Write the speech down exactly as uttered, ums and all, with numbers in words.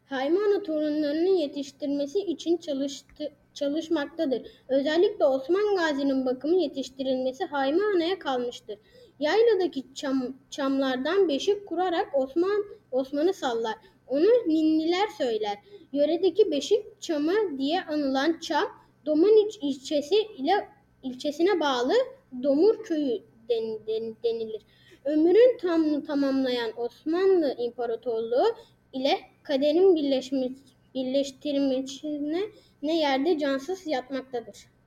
Haymana torunlarının yetiştirmesi için çalıştı, çalışmaktadır. Özellikle Osman Gazi'nin bakımı yetiştirilmesi Haymana'ya kalmıştır. Yayladaki çam, çamlardan beşik kurarak Osman Osman'ı sallar. Onu ninniler söyler. Yöredeki beşik çamı diye anılan çam, Domaniç ilçesi ile ilçesine bağlı Domur köyü den, den, denilir. Ömrünü tam, tamamlayan Osmanlı İmparatorluğu ile kaderin birleştirmesine ne yerde cansız yatmaktadır.